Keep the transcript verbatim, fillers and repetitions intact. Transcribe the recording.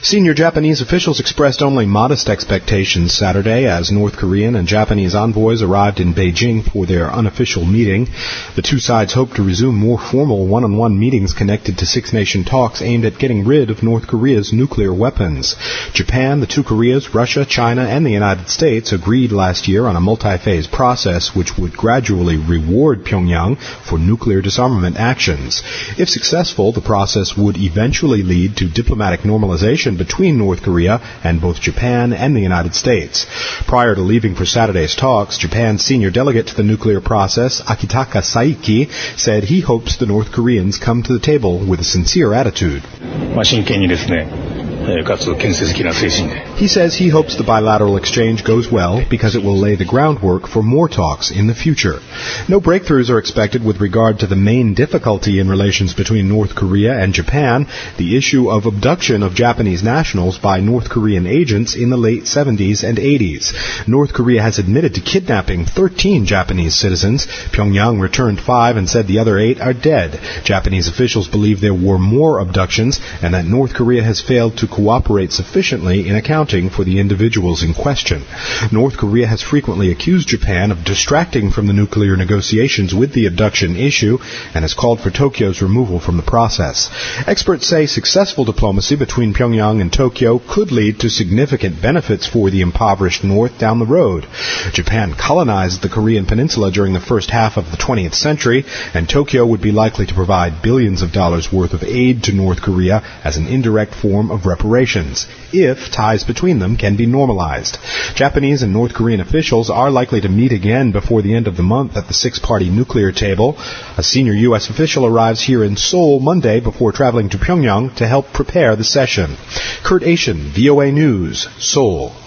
Senior Japanese officials expressed only modest expectations Saturday as North Korean and Japanese envoys arrived in Beijing for their unofficial meeting. The two sides hope to resume more formal one-on-one meetings connected to Six-Nation talks aimed at getting rid of North Korea's nuclear weapons. Japan, the two Koreas, Russia, China, and the United States agreed last year on a multi-phase process which would gradually reward Pyongyang for nuclear disarmament actions. If successful, the process would eventually lead to diplomatic normalization between North Korea and both Japan and the United States. Prior to leaving for Saturday's talks, Japan's senior delegate to the nuclear process, Akitaka Saiki, said he hopes the North Koreans come to the table with a sincere attitude. He says he hopes the bilateral exchange goes well because it will lay the groundwork for more talks in the future. No breakthroughs are expected with regard to the main difficulty in relations between North Korea and Japan, the issue of abduction of Japanese nationals by North Korean agents in the late seventies and eighties. North Korea has admitted to kidnapping thirteen Japanese citizens. Pyongyang returned five and said the other eight are dead. Japanese officials believe there were more abductions and that North Korea has failed to cooperate sufficiently in accounting for the individuals in question. North Korea has frequently accused Japan of distracting from the nuclear negotiations with the abduction issue and has called for Tokyo's removal from the process. Experts say successful diplomacy between Pyongyang and Tokyo could lead to significant benefits for the impoverished North down the road. Japan colonized the Korean peninsula during the first half of the twentieth century, and Tokyo would be likely to provide billions of dollars worth of aid to North Korea as an indirect form of reparations, if ties between them can be normalized. Japanese and North Korean officials are likely to meet again before the end of the month at the six-party nuclear table. A senior U S official arrives here in Seoul Monday before traveling to Pyongyang to help prepare the session. Kurt Ashen, V O A News, Seoul.